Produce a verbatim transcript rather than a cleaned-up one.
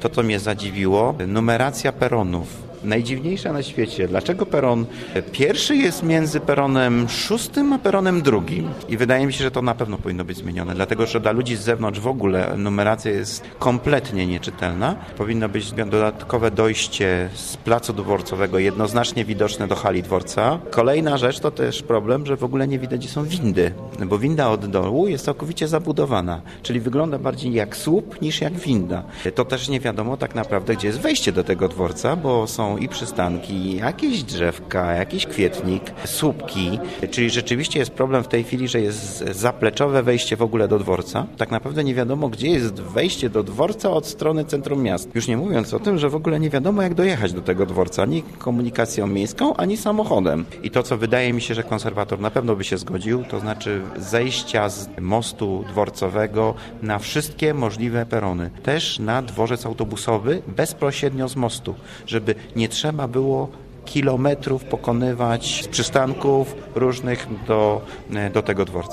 to, co mnie zadziwiło, numeracja peronów. Najdziwniejsza na świecie. Dlaczego peron pierwszy jest między peronem szóstym a peronem drugim? I wydaje mi się, że to na pewno powinno być zmienione, dlatego że dla ludzi z zewnątrz w ogóle numeracja jest kompletnie nieczytelna. Powinno być dodatkowe dojście z placu dworcowego jednoznacznie widoczne do hali dworca. Kolejna rzecz to też problem, że w ogóle nie widać, gdzie są windy, bo winda od dołu jest całkowicie zabudowana, czyli wygląda bardziej jak słup niż jak winda. To też nie wiadomo tak naprawdę, gdzie jest wejście do tego dworca, bo są i przystanki, jakieś drzewka, jakiś kwietnik, słupki, czyli rzeczywiście jest problem w tej chwili, że jest zapleczowe wejście w ogóle do dworca. Tak naprawdę nie wiadomo, gdzie jest wejście do dworca od strony centrum miasta. Już nie mówiąc o tym, że w ogóle nie wiadomo, jak dojechać do tego dworca, ani komunikacją miejską, ani samochodem. I to, co wydaje mi się, że konserwator na pewno by się zgodził, to znaczy zejścia z mostu dworcowego na wszystkie możliwe perony. Też na dworzec autobusowy bezpośrednio z mostu, żeby nie trzeba było kilometrów pokonywać z przystanków różnych do, do tego dworca.